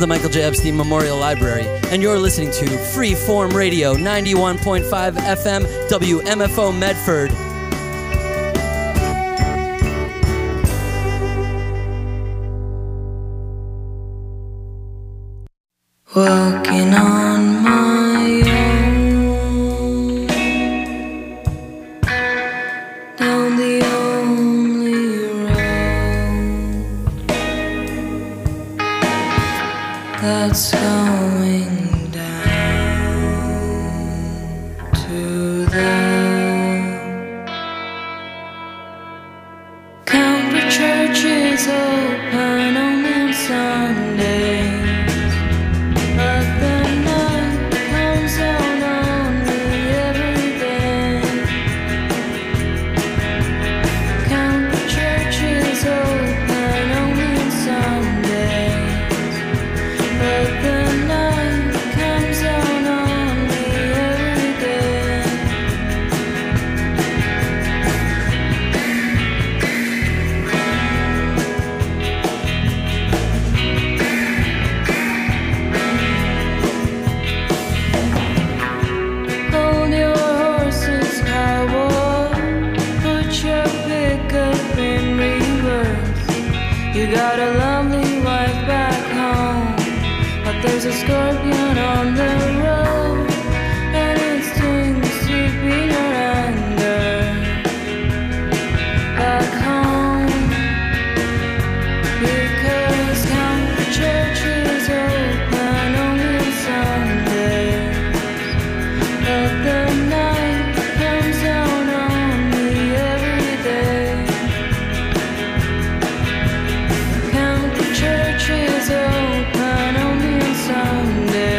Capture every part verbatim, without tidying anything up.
the Michael J. Epstein Memorial Library, and you're listening to Freeform Radio, ninety-one point five F M, W M F O Medford. Walking on my own, down the only road that's going down to the country churches open only on Sunday. There's a scorpion on the road, and it stings deep in your anger. Back home, because country church is open only on Sundays, but the night comes down on me every day. Country church is open only Sunday.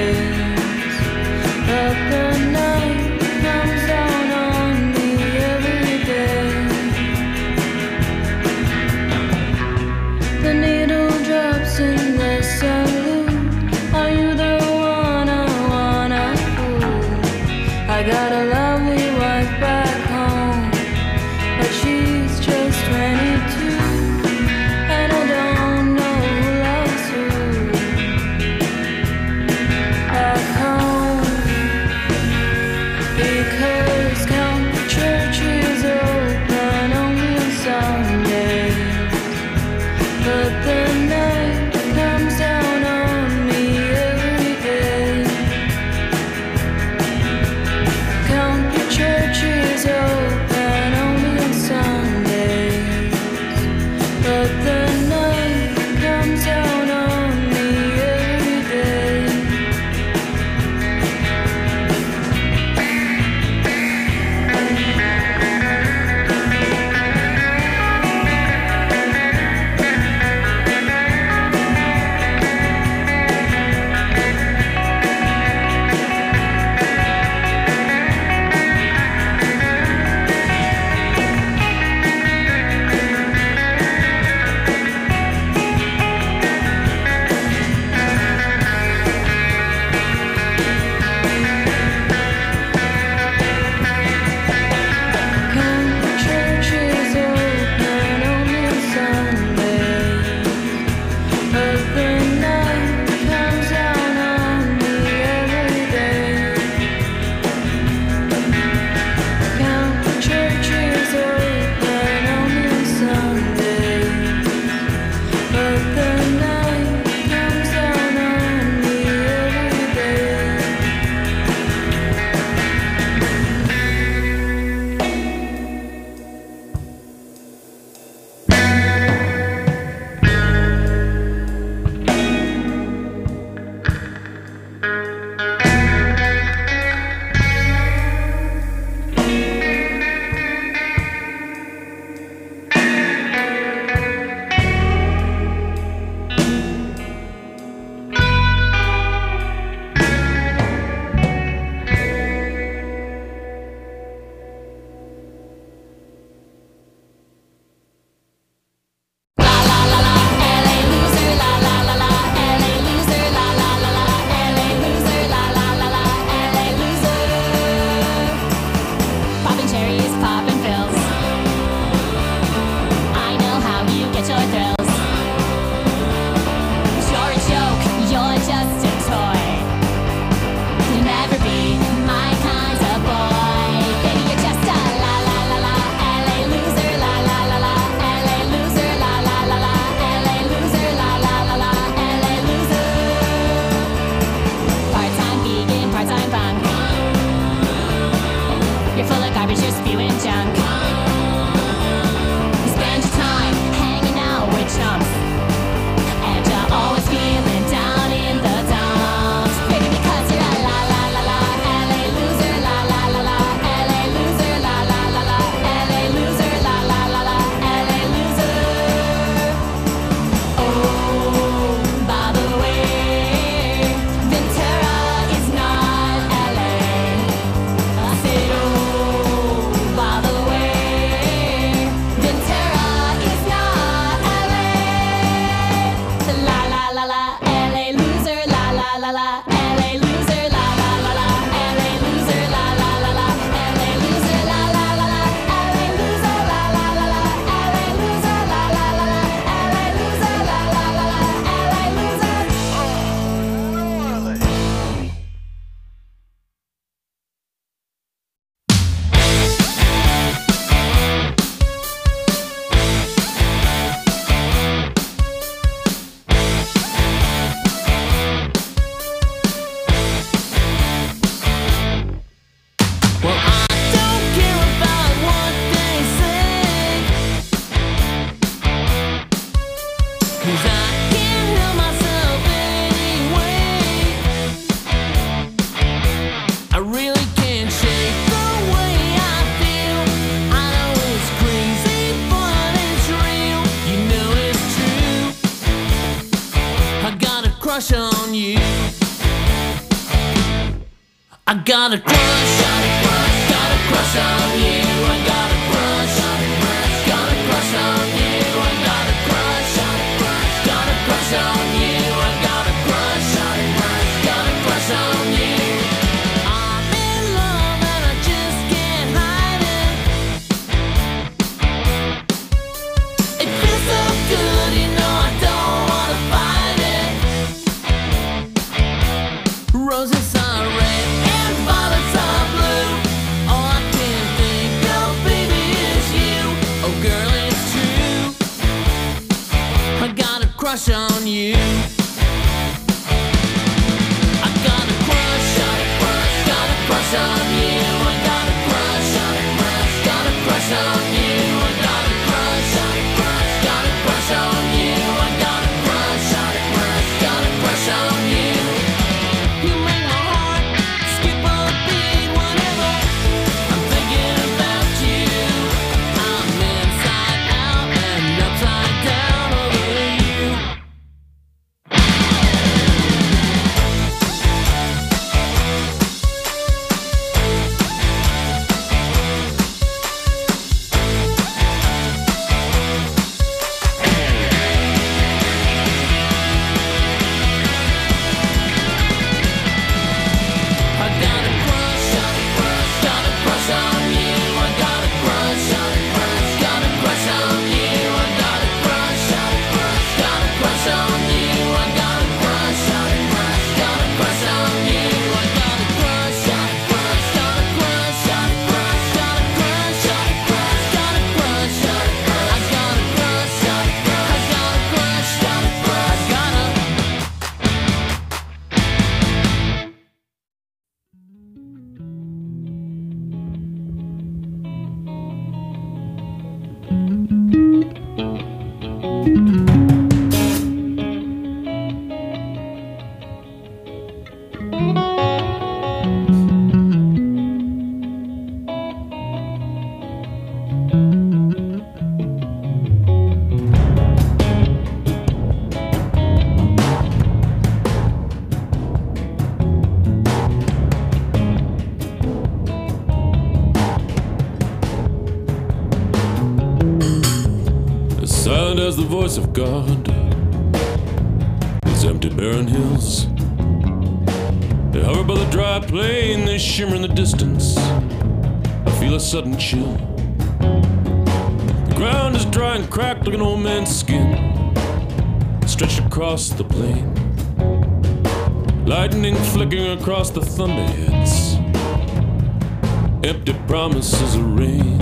always just spewing junk. You spend your time hanging out with chumps, and you're always feeling down in the dumps. Maybe because you're a la la la la L A loser, la la la la L A loser, la la la la L A loser, la la la la L A loser. Oh, by the way, Ventura is not L A. I said, oh, by the way, Ventura is not L A. La la la la L A loser, la la la la L A loser, la la la la L A loser, la la la la L A loser, la la la la L A loser, la la la la L A loser, la la la la L A loser, la la la la L A loser. Well, I don't care about what they say, 'cause I can't help myself anyway. I really can't shake the way I feel. I know it's crazy, but it's real. You know it's true. I got a crush on you. I got a crush, got a crush, got a crush on you. I got a crush, got a crush on you. I got a crush, got a crush on you. I got a crush, got a crush on you. I'm in love and I just can't hide it. It feels so good, you know I don't wanna fight it. Roses are red and violets are blue. All I can think of, baby, is you. Oh, girl, it's true. I got a crush on you. I got a crush, got a crush, got a crush on you. I got a crush, got a crush on you. I got a crush, got a crush on you. I got a crush, got a crush on you. You make my heart skip a beat whenever I'm thinking about you. I'm inside out and upside down over you. I got a crush, got a crush on you. I got a crush, got a crush on you. I got a crush, got a crush on you. I got a crush, got a crush on you. I got a crush, got a crush, got a crush, got a crush, got a crush, got a crush, got a crush, got a crush. I got a crush, got a crush, I got a crush, got a crush, I got a. As silent as the voice of God, these empty barren hills, they hover by the dry plain, they shimmer in the distance. I feel a sudden chill. The ground is dry and cracked like an old man's skin, stretched across the plain. Lightning flickering across the thunderheads, empty promises of rain.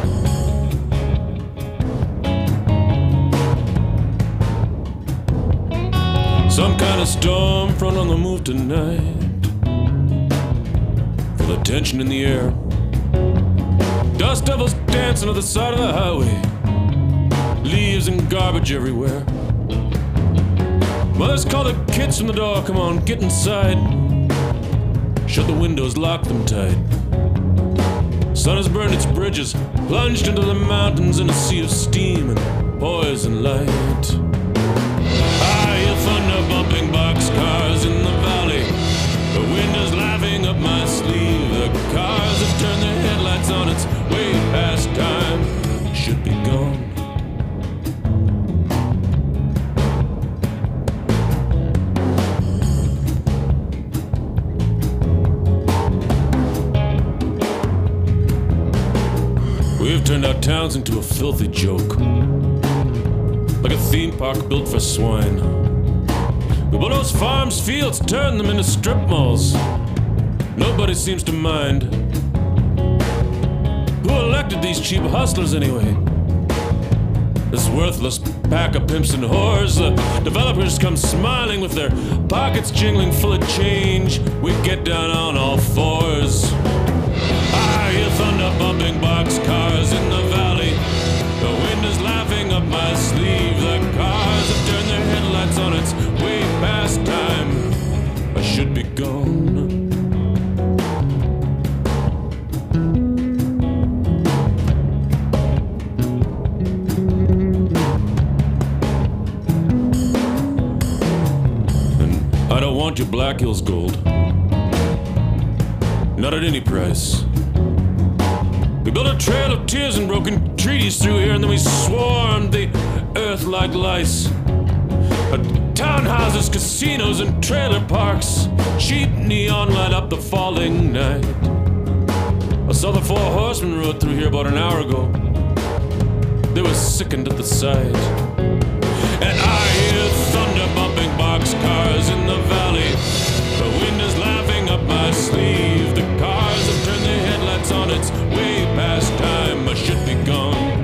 Some kind of storm front on the move tonight. Feel the tension in the air. Dust devils dancing to the side of the highway. Leaves and garbage everywhere. Mothers call the kids from the door, come on, get inside. Shut the windows, lock them tight. Sun has burned its bridges, plunged into the mountains in a sea of steam and poison light. I hear thunder bumping boxcars in the valley. The wind is laughing up my sleeve. The cars have turned their headlights on, it's way past time. Should be gone. We've turned our towns into a filthy joke, like a theme park built for swine. We bulldoze farms, fields, turn them into strip malls. Nobody seems to mind. Who elected these cheap hustlers anyway? This worthless pack of pimps and whores. The developers come smiling with their pockets jingling full of change. We get down on all fours. I hear thunder bumping boxcars in the valley. The wind is laughing up my sleeve. The cars have turned their headlights on, it's way past time. I should be gone. And I don't want your Black Hills gold. Not at any price. We built a trail of tears and broken treaties through here, and then we swarmed the earth like lice. Uh, townhouses, casinos, and trailer parks. Cheap neon light up the falling night. I saw the four horsemen rode through here about an hour ago. They were sickened at the sight. And I hear thunder bumping boxcars in the valley. The wind is laughing up my sleeve. The cars have turned their headlights on, it's way past time. I should be gone.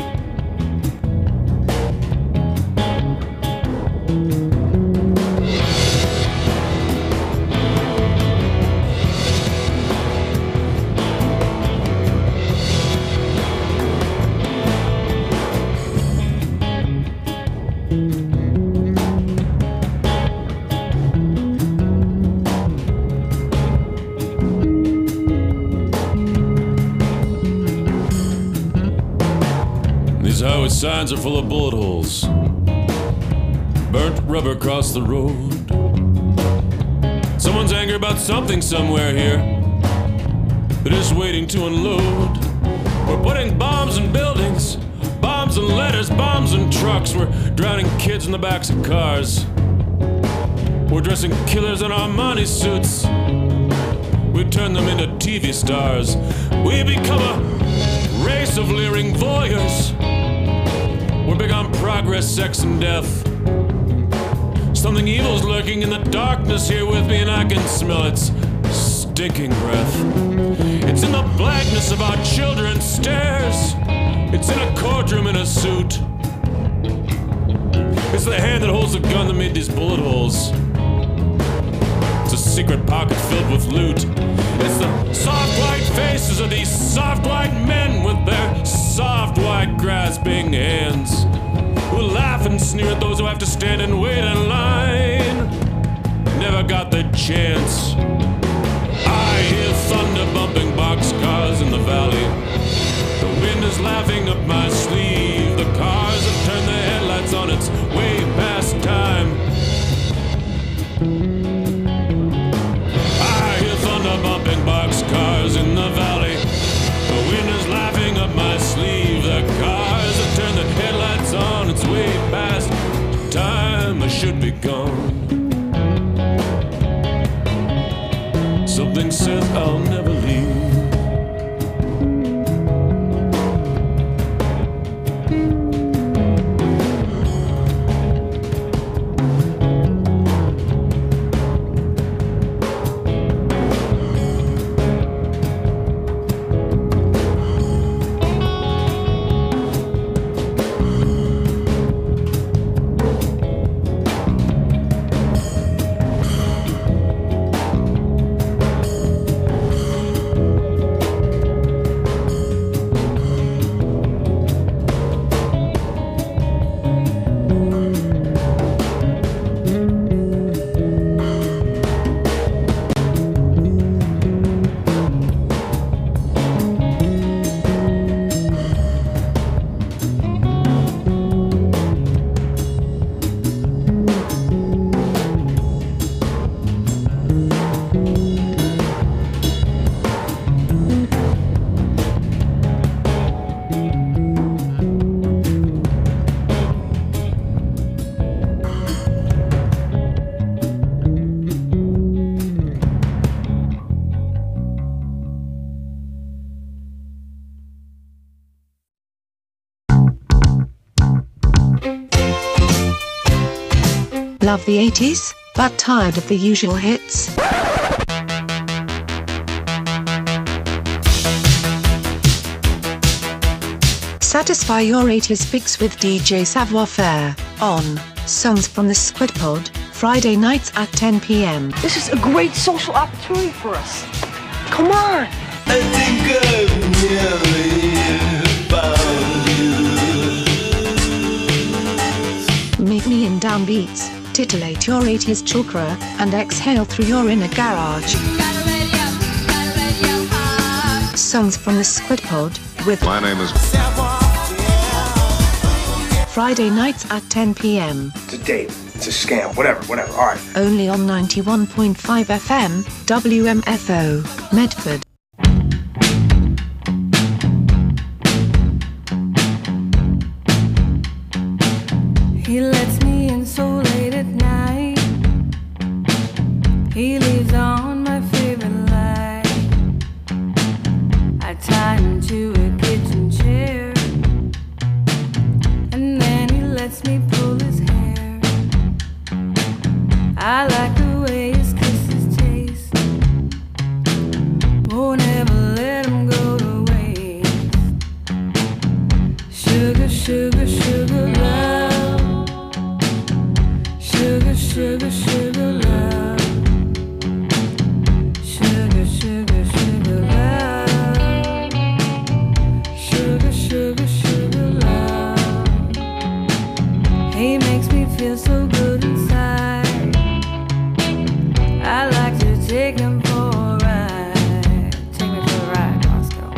These highway signs are full of bullet holes. Burnt rubber across the road. Someone's angry about something somewhere here. They're just waiting to unload. We're putting bombs in buildings, bombs in letters, bombs in trucks. We're drowning kids in the backs of cars. We're dressing killers in Armani suits. We turn them into T V stars. We become a race of leering voyeurs. We're big on progress, sex, and death. Something evil's lurking in the darkness here with me, and I can smell its stinking breath. It's in the blackness of our children's stares. It's in a courtroom in a suit. It's the hand that holds the gun that made these bullet holes. It's a secret pocket filled with loot. It's the soft white faces of these soft white men with their soft white grasping hands, who laugh and sneer at those who have to stand and wait in line. Never got the chance. I hear thunder bumping boxcars in the valley. The wind is laughing up my sleeve. The cars have turned their headlights on, it's way past time. I hear thunder bumping boxcars in the valley. The wind is laughing up my sleeve. The cars have turned their headlights on, it's way past time. I should be gone. Something says I'll never leave. Love the eighties, but tired of the usual hits? Satisfy your eighties fix with D J Savoir Faire on Songs from the Squid Pod, Friday nights at ten p m. This is a great social opportunity for us. Come on! I think I've nearly found you. Meet me in downbeats, titillate your eighties chakra, and exhale through your inner garage. Songs from the Squid Pod with My name is Friday nights at ten p m. It's a date. It's a scam. Whatever, whatever. All right. Only on ninety-one point five F M, W M F O, Medford. He lets me in so late at night. He leaves on my favorite light. I tie him to a kitchen chair, and then he lets me pull his hair. I like the way his kisses taste. Won't ever let him go to waste. Sugar, sugar, sugar love. Sugar, sugar, sugar love. Sugar, sugar, sugar love. Sugar, sugar, sugar love. He makes me feel so good inside. I like to take him for a ride. Take me for a ride, Roscoe.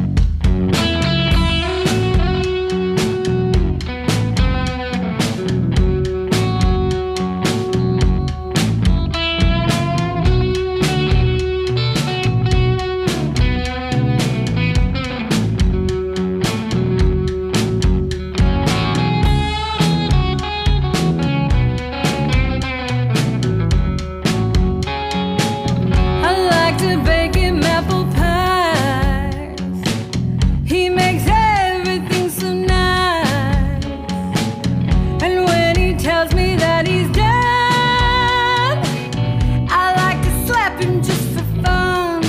I like to bake him apple pies. He makes everything so nice. And when he tells me that he's done, I like to slap him just for fun.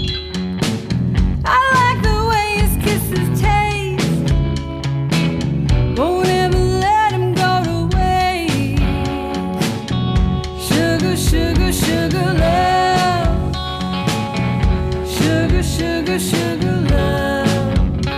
I like the way his kisses taste. Won't ever let him go to waste. Sugar, sugar, sugar love. Sugar, sugar, sugar love.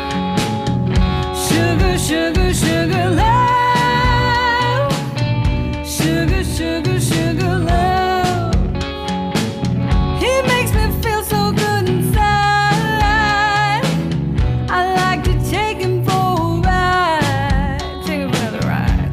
Sugar, sugar, sugar love. Sugar, sugar, sugar love. He makes me feel so good inside. I like to take him for a ride. Take him for another ride.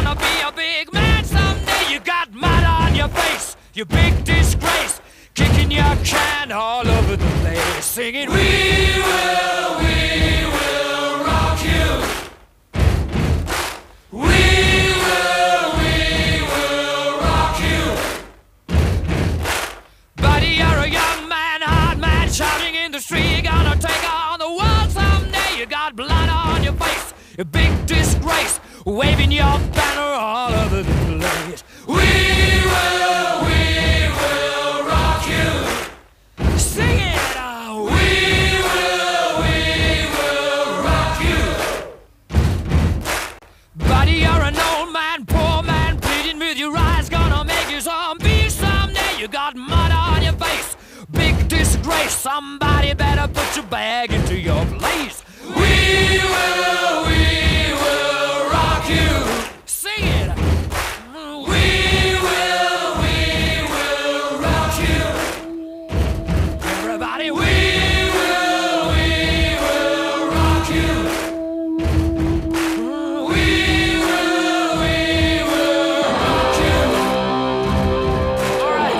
gonna be a big man someday. You got mud on your face, you big disgrace, kicking your can all over the place, singing, we will, we will rock you. We will, we will rock you. Buddy, you're a young man, hard man, shouting in the street. You're gonna take on the world someday. You got blood on your face, a big disgrace, waving your banner all over the place. We will, we will rock you. Sing it out. We will, we will rock you. Buddy, you're an old man, poor man, pleading with your eyes, gonna make you zombie someday. You got mud on your face, big disgrace. Somebody better put your bag into your place. We will, we will rock you. Sing it. We will, we will rock you. Everybody, we will, we will rock you. We will, we will rock you. All right.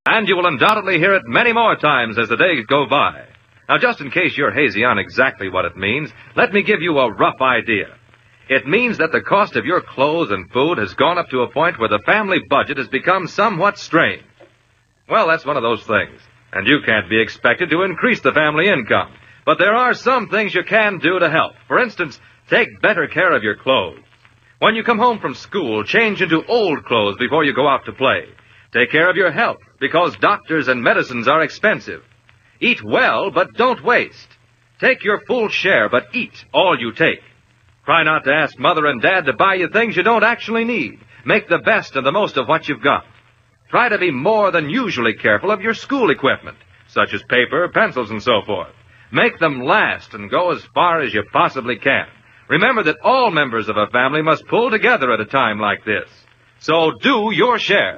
And you will undoubtedly hear it many more times as the days go by. Now, just in case you're hazy on exactly what it means, let me give you a rough idea. It means that the cost of your clothes and food has gone up to a point where the family budget has become somewhat strained. Well, that's one of those things, and you can't be expected to increase the family income. But there are some things you can do to help. For instance, take better care of your clothes. When you come home from school, change into old clothes before you go out to play. Take care of your health, because doctors and medicines are expensive. Eat well, but don't waste. Take your full share, but eat all you take. Try not to ask Mother and Dad to buy you things you don't actually need. Make the best and the most of what you've got. Try to be more than usually careful of your school equipment, such as paper, pencils, and so forth. Make them last and go as far as you possibly can. Remember that all members of a family must pull together at a time like this. So do your share.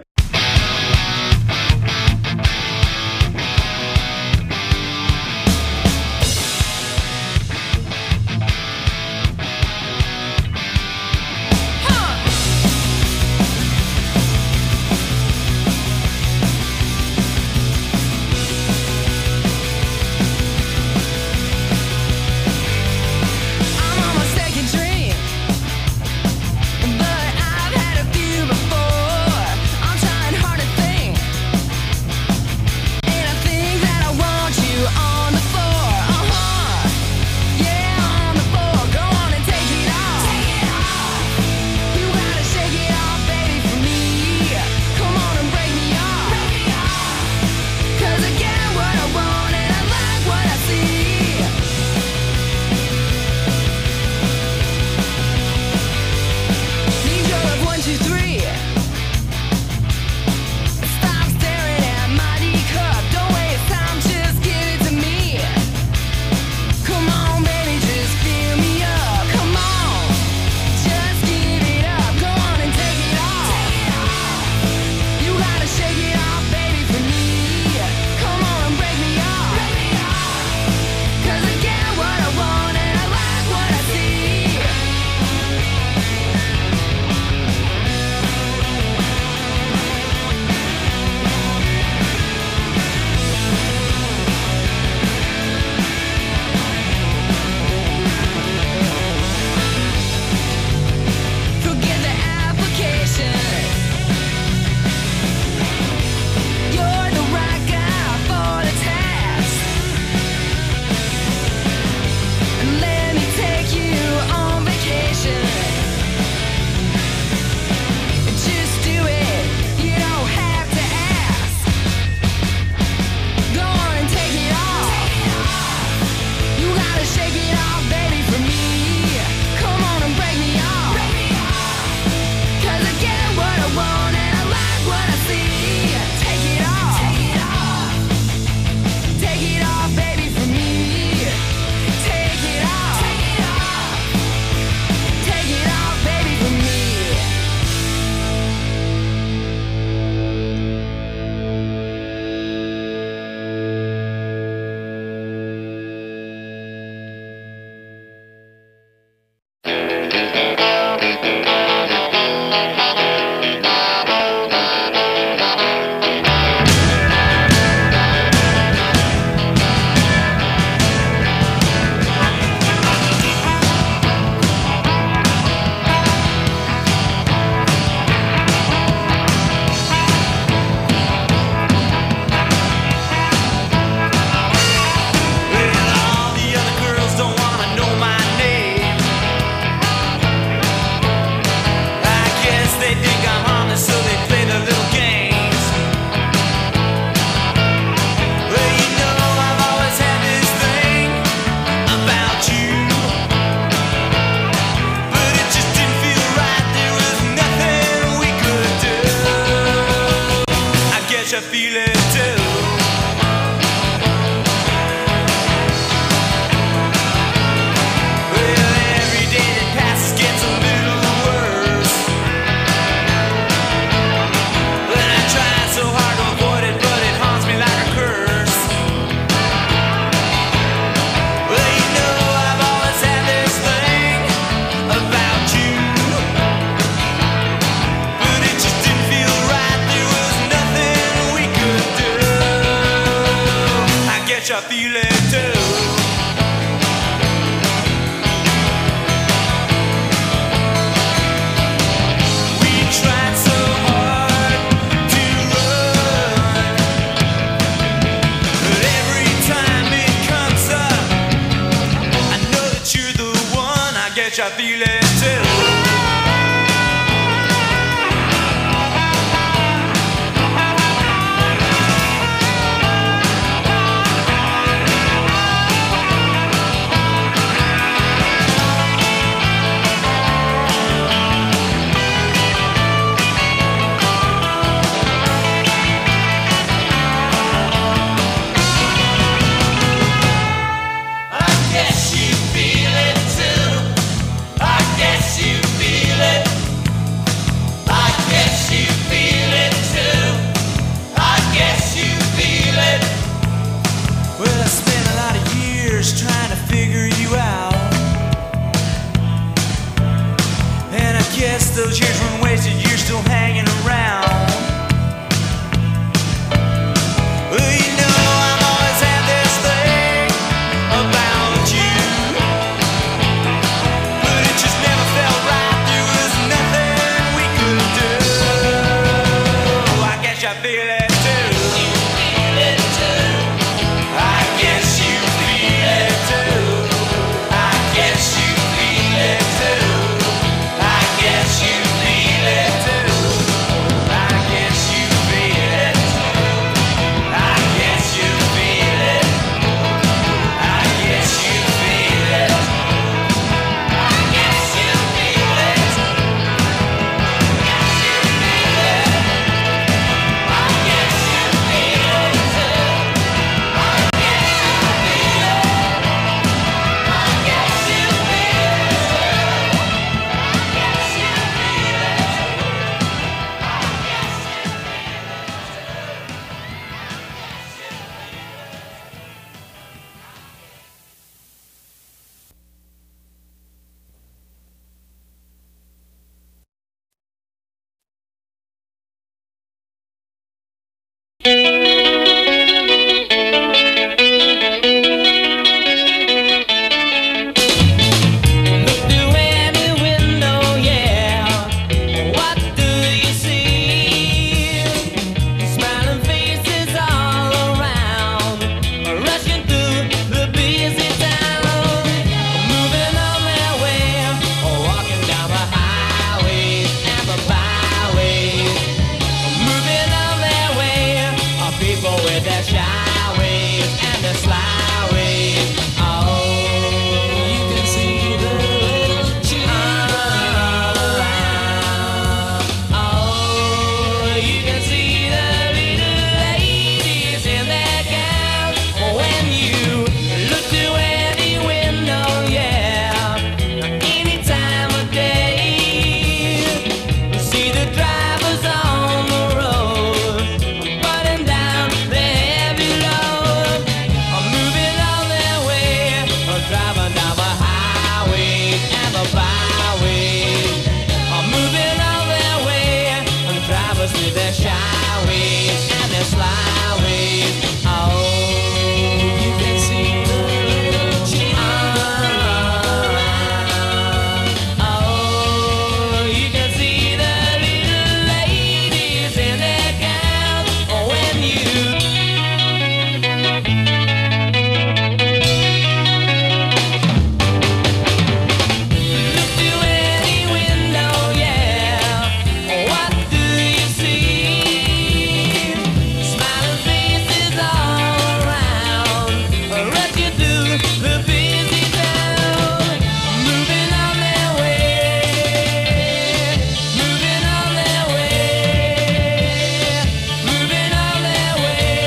But I've had a few before. I'm guess I feel it too. Trying to figure you out, and I guess those years weren't wasted. You're still hanging around. Well, you know I've always had this thing about you, but it just never felt right. There was nothing we could do. I guess I feel it too. You feel it too. I guess you feel it too. I guess you feel it too. I guess you feel it too. I guess you feel it too. I guess you feel it. I guess you feel it. I guess you feel it. I guess you feel it too. I guess you feel it. I guess you feel it too. I guess you feel Look through any window, yeah. What do you see? Smiling faces all around, rushing through the busy town, moving on their way, walking down the highways and the byways, moving on their way. People with their shy ways and their sly ways. Oh, you can see the little children. Oh, you can see the little ladies in their gowns. When you look through any window, yeah, any time of day, see the drivers on the road, putting down their heavy load, moving on their way, driving down the highways and the byways, moving on their way, drivers with their shy ways and their sly ways. Oh, you can see the little children. Oh, you can see the little ladies in their gowns. When you look through any window, yeah, what do you see? Smiling faces all around, rushing through the busy town, moving on their way, moving on their way, moving on their way.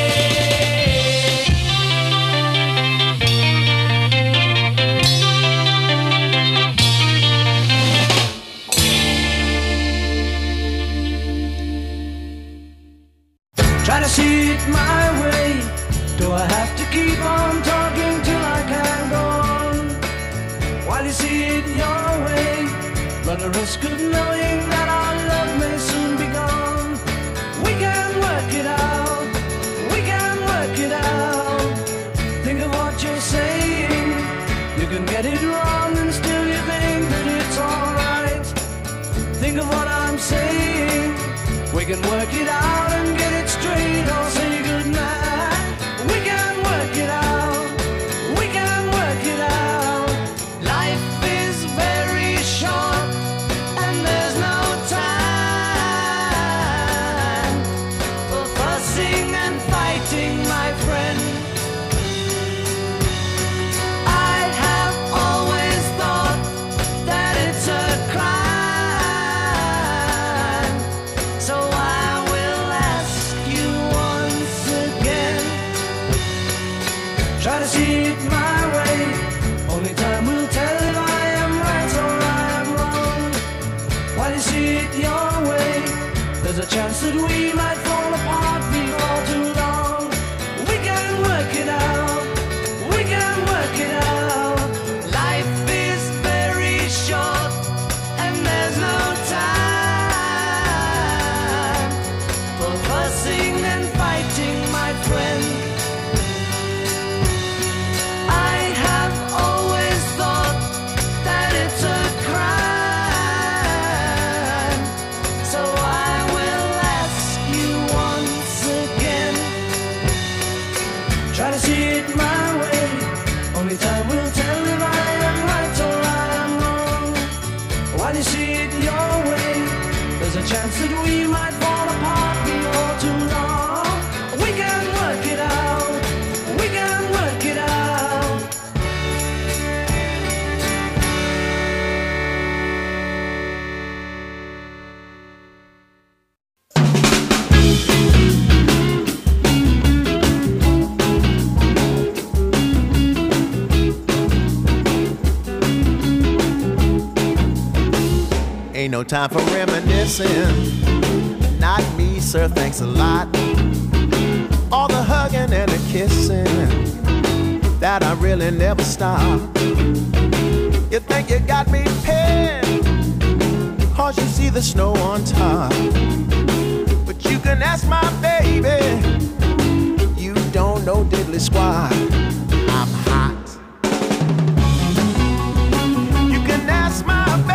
Try to see it my way. Do I have to keep on talking till I can go on? While you see it your way, run the risk of knowing that our love may soon be gone. We can work it out. We can work it out. Think of what you're saying. You can get it wrong and still you think that it's alright. Think of what I'm saying. We can work it out and get it straight or say goodnight. We can work it out. We can work it out. Life is very chance that we might fall apart before too long. We can work it out. We can work it out. Life is very short, and there's no time for fussing and fighting, my friend. I have always thought that it's a crime, so I will ask you once again. Try to see it my way, only time will tell if I am right or I am wrong. While you see it your way, there's a chance that we might fall apart before too long. We can work it out. We can work it out. Ain't no time for reminiscing. Not me, sir, thanks a lot. All the hugging and the kissing that I really never stop. You think you got me pinned, cause you see the snow on top. But you can ask my baby, you don't know diddly squat. I'm hot. You can ask my baby.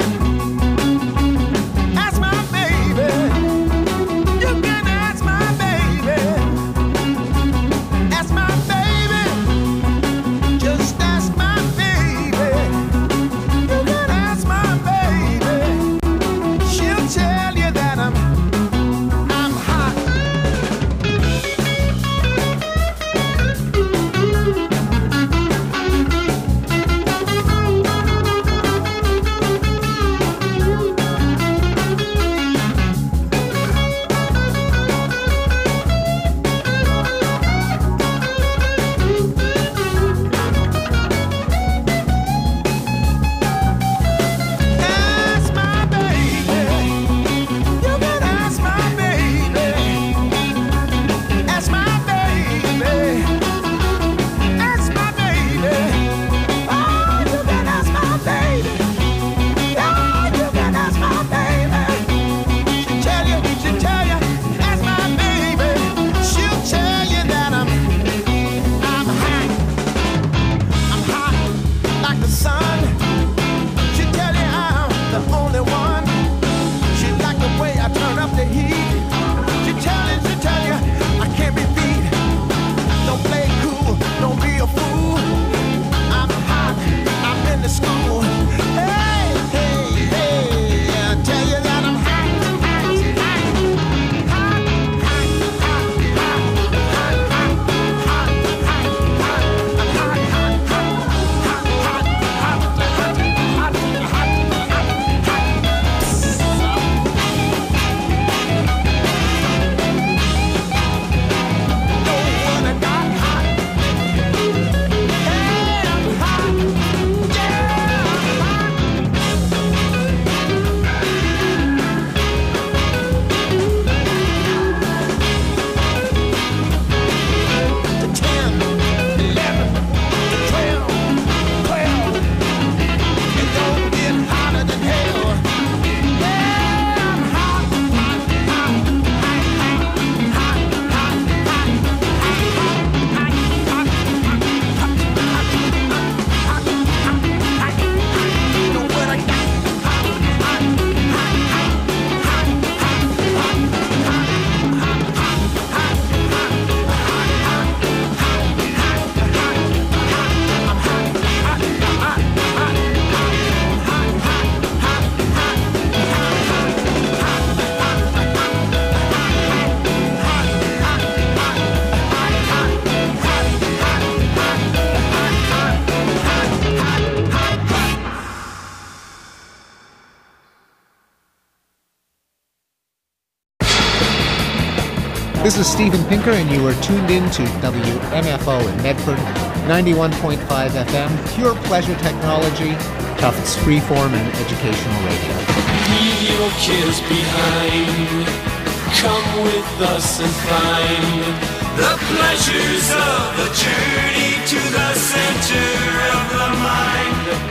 This is Steven Pinker, and you are tuned in to W M F O in Medford, ninety-one point five F M, pure pleasure technology, Tufts freeform and educational radio. Leave your kids behind. Come with us and find the pleasures of the journey to the center of the mind.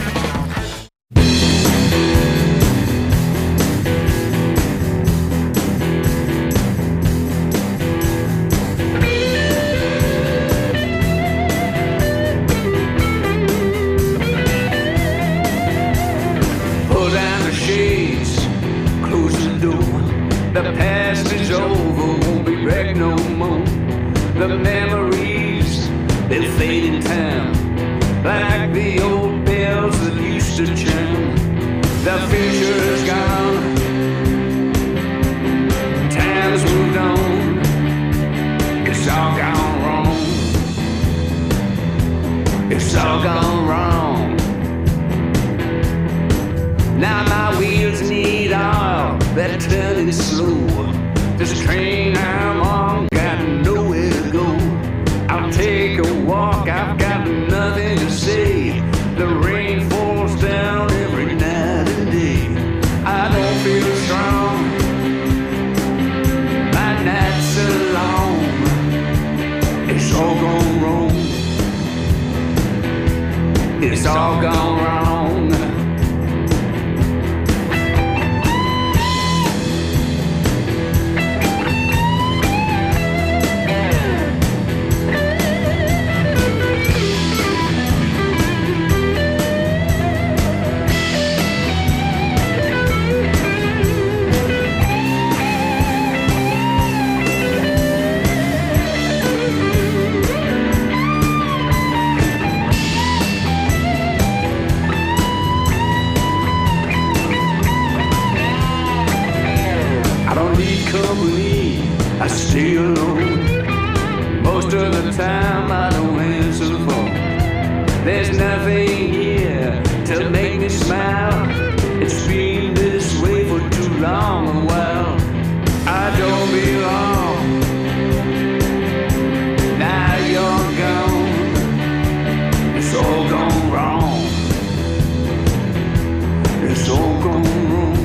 Pull down the shades, close the door. The past is over, won't be back no more. The memories, they fade in time, like the old bells that used to chime. The future's gone, time's moved on. It's all gone wrong. It's all gone wrong. Now my wheels need oil, they're turning slow. This train I'm on got nowhere to go. I'll take a walk, I've got nothing to say. The rain falls down every night and day. I don't feel strong, my nights are long. It's all gone wrong. It's all gone wrong. I stay alone. Most of the time I don't answer the phone. There's nothing here to make me smile. It's been this way for too long a while. I don't belong. Now you're gone. It's all gone wrong. It's all gone wrong.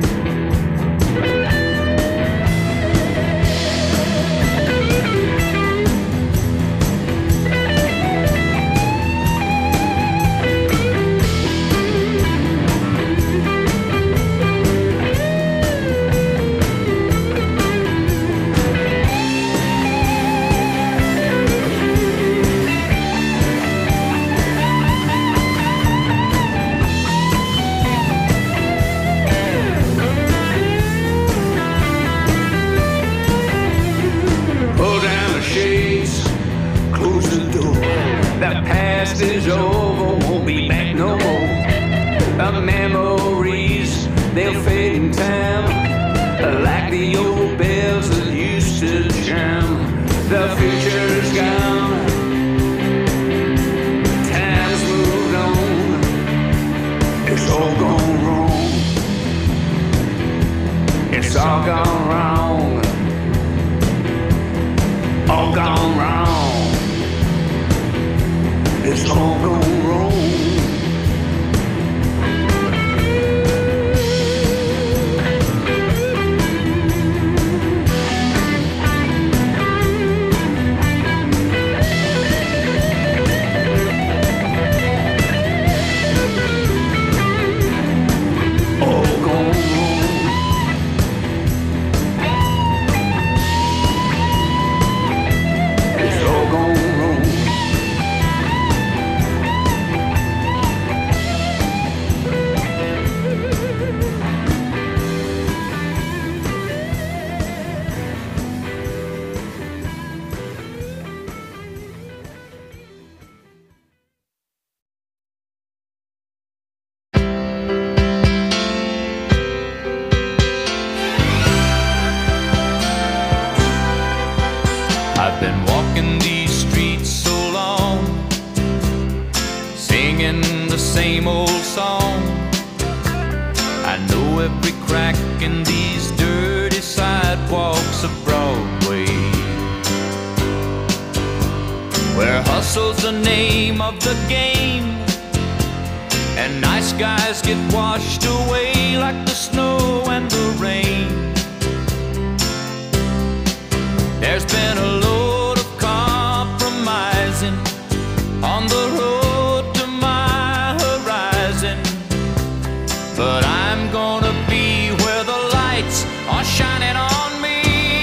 Is over, won't be back no more. The memories, they'll fade in time, like the old bells that used to chime. The future's gone, time's moved on. It's all gone wrong. It's all gone wrong. All gone wrong. It's all gone wrong. I've been walking these streets so long, singing the same old song. I know every crack in these dirty sidewalks of Broadway, where hustle's the name of the game, and nice guys get washed away like the snow and the rain. There's been a load of compromising on the road to my horizon, but I'm gonna be where the lights are shining on me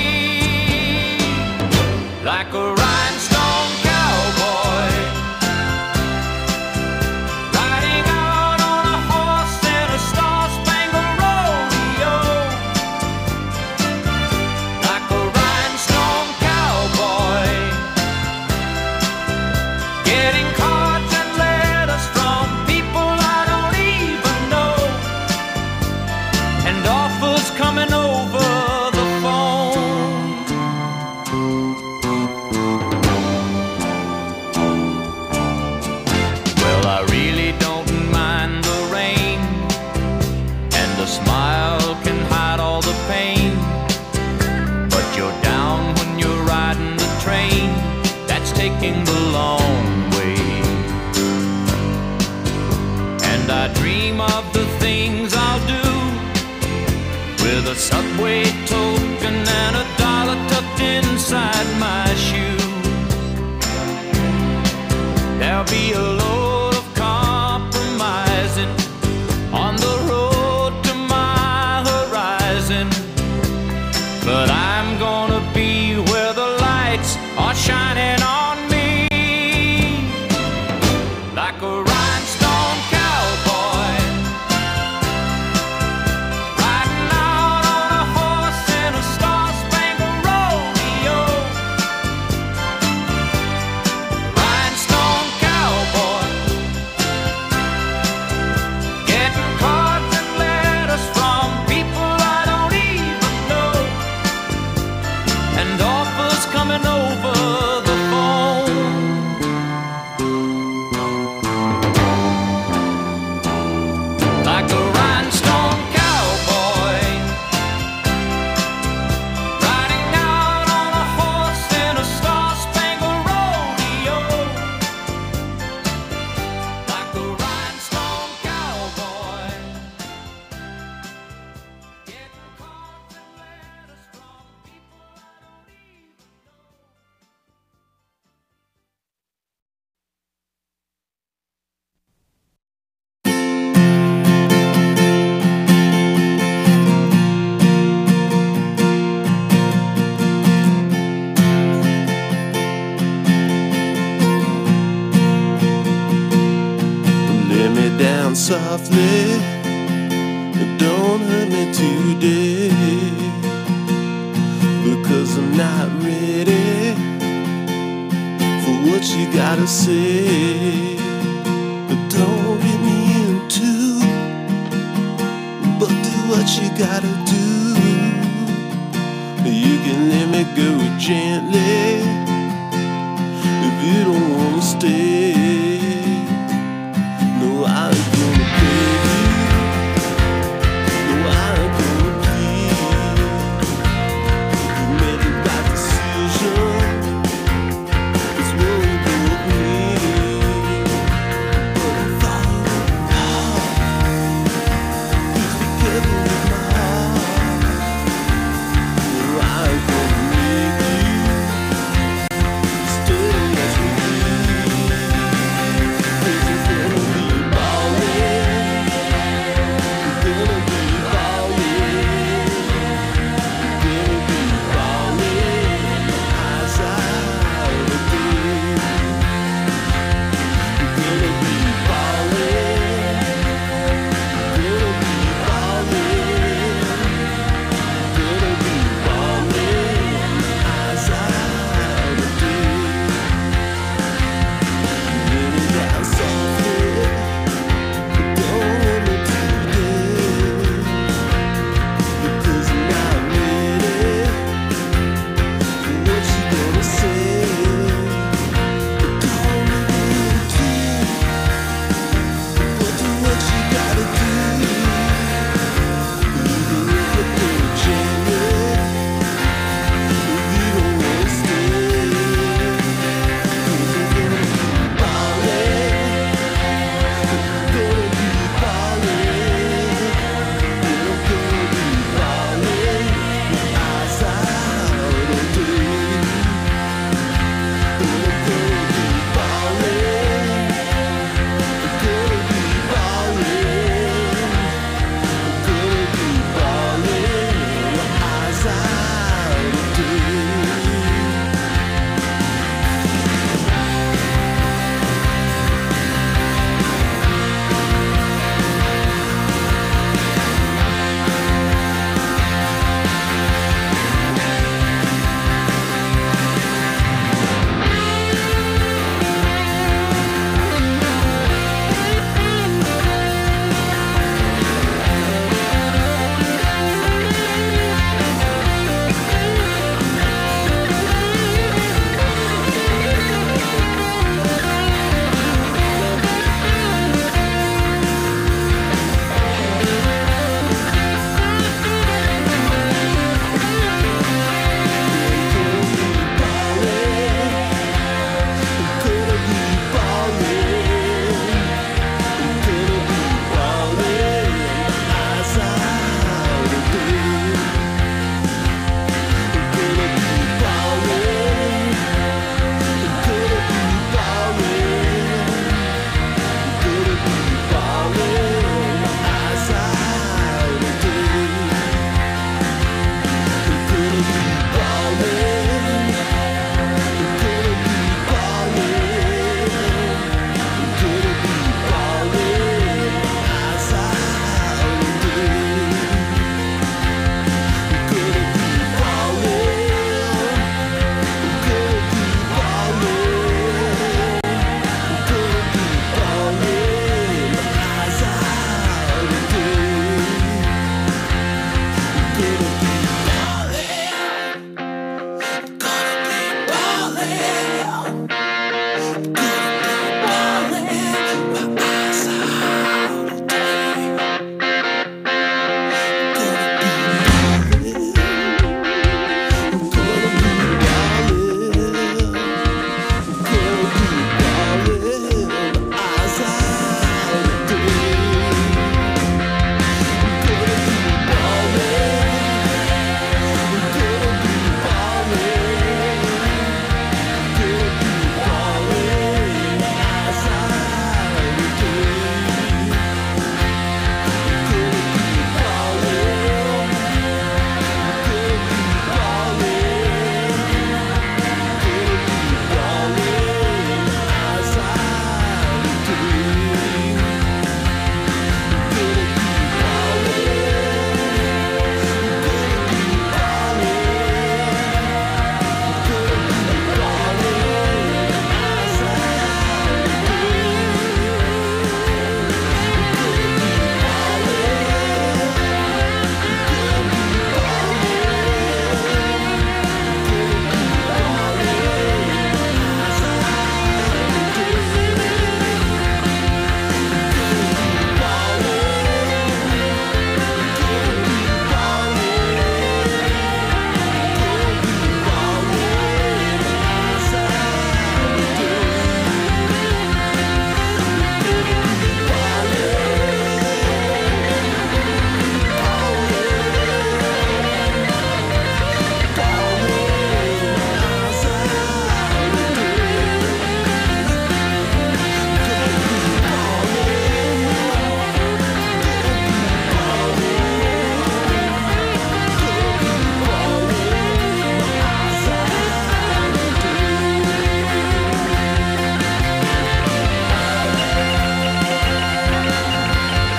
like a rhinestone cowboy, riding out on a horse in a star-spangled rodeo, like a rhinestone cowboy, getting cards and letters from people I don't even know, and offers coming over the phone. Well, I really don't mind the rain, and a smile can hide all the pain, but you're down when you're riding the train that's taking the long way. And I dream of the things I'll do with a subway token and a dollar tucked inside my shoe. There'll be a load of compromising on the road to my horizon, but I'm gonna be where the lights are shining on me like a rhinestone cowboy, riding out on a horse in a star-spangled rodeo, rhinestone cowboy, getting cards and letters from people I don't even know, and offers coming over the phone. Like a rhinestone cowboy, riding out on a horse in a star-spangled rodeo, like a rhinestone cowboy, getting cards and letters from people I don't even know. Let me down softly, don't hurt me today, because I'm not ready for what you gotta say. Don't get me into, but do what you gotta do. You can let me go gently if you don't wanna stay.